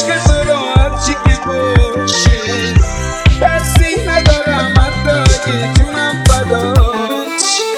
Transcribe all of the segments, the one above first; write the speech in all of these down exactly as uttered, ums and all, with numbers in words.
عشق تو رو هرچی که باشه ترسی ندارم حتی که جونم فدات شه.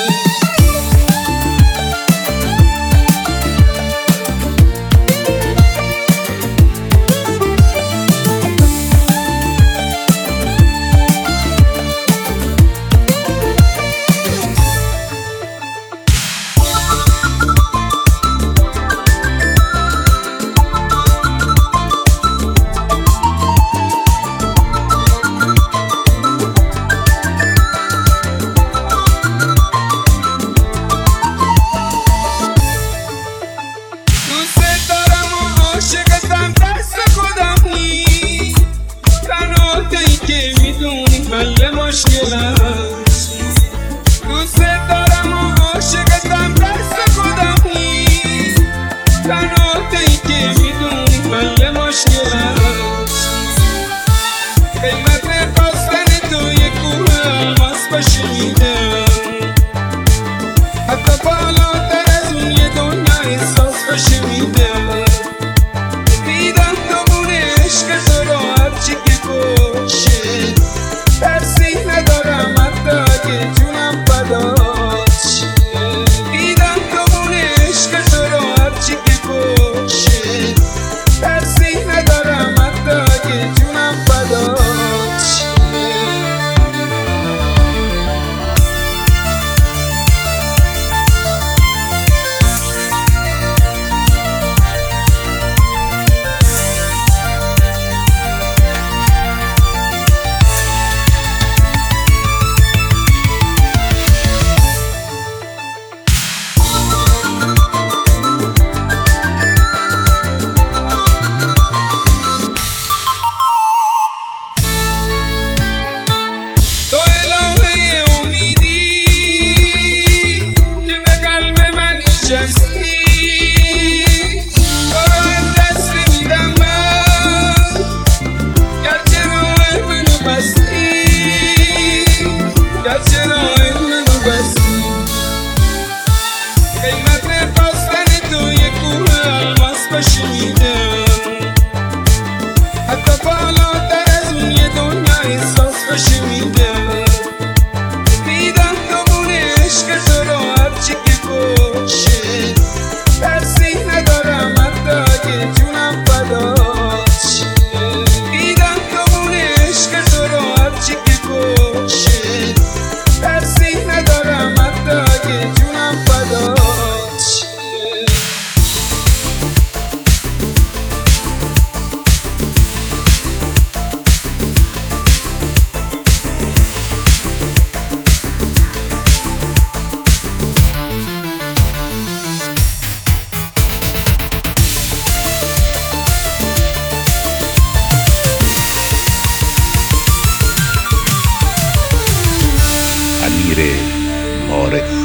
عاشقتم دست خودم نیست تنها تایی که میدونی حل مشکلم دوست دارم و عاشقتم دست خودم نیست تنها تایی که میدونی حل مشکلم قیمت خواستن تو یک کوه الماس باشه میدم حتی بالاتر از اون یه دنیا احساس باشه میدم ترسی ندارم حتی که جونم فدات شه. دیدم تو مون عشق تو رو هرچی که باشه ترسی ندارم حتی که جونم فدات شه. قیمت خواستن تو یک کوه الماس باشه میدم حتی بالاتر از اون یه دنیا احساس باشه میدم دیدم تو مون عشق تو رو هرچی که باشه ترسی ندارم حتی که جونم فدات شه. دیدم تو مون عشق تو رو هرچی که باشه ترسی ندارم حتی که جونم فدات شه. امیر عارف